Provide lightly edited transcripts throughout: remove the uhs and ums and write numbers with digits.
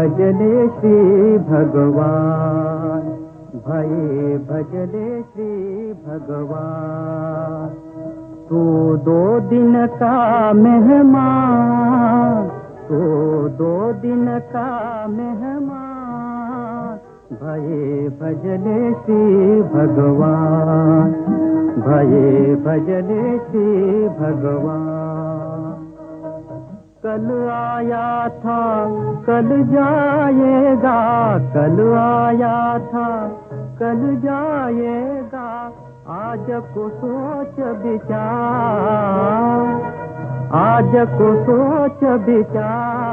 भजले श्री भगवान, भये भजले श्री भगवान। तू 2 दिन का मेहमान, तू 2 दिन का मेहमान, भये भजले श्री भगवान, भये भजले श्री भगवान। कल आया था कल जाएगा, कल आया था कल जाएगा, आज को सोच विचार, आज को सोच विचार।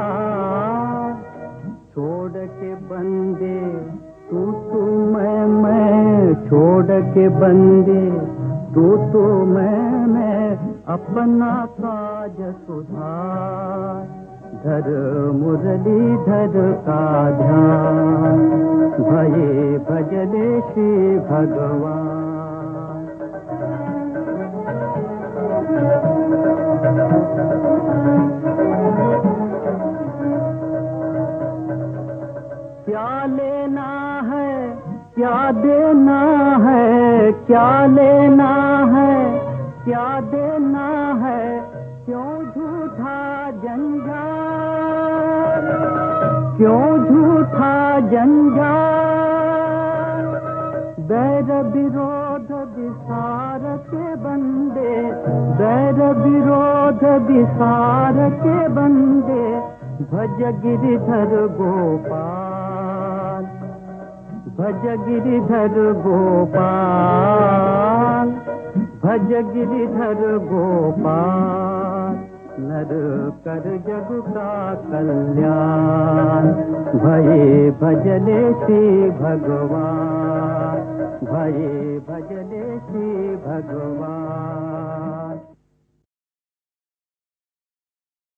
छोड़ के बंदे तू मैं, छोड़ के बंदे तू मैं, अपना काज सुधार, धर मुरलीधर का ध्यान, भये भजले श्री भगवान। क्या लेना है क्या देना है, क्या लेना है क्या देना है, क्यों झूठा जंजाल, क्यों झूठा जंजाल। बैर विरोध विसार के बंदे, बैर विरोध विसार के बंदे, भज गिरिधर गोपाल, भज गिरिधर गोपाल, भज गिरिधर गोपाल। नर कर जग का कल्याण, भये भजले श्री भगवान, भये भजले श्री भगवान।